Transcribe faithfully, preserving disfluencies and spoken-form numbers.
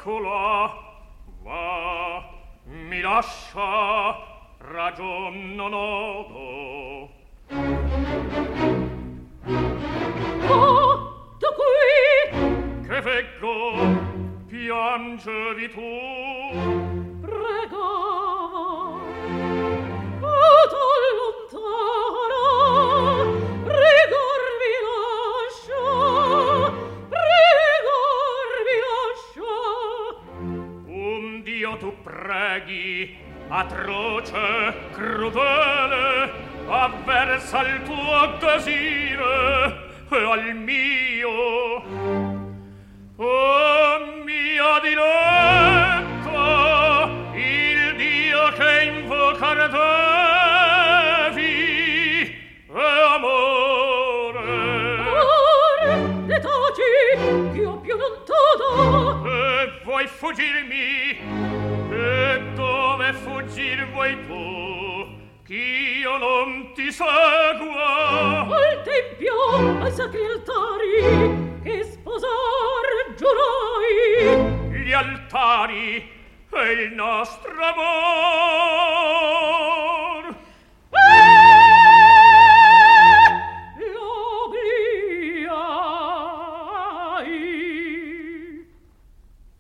eccola, va, mi lascia, ragion non odo. Oh, da qui! Che veggo, piangevi tu? Pregava, da lontana, pregor vi lascia, pregor vi lascia. Un Dio tu preghi, atroce, crudele, avversa il tuo desire e al mio. Oh mia diletta, il Dio che invocar devi è amore. Amore, ne taci, ch'io più non t'odo. E vuoi fuggirmi? E dove fuggir vuoi tu? Ch'io non ti segua. Al tempio, ai sacri altari, che sposar giurai. Gli altari e il nostro amor.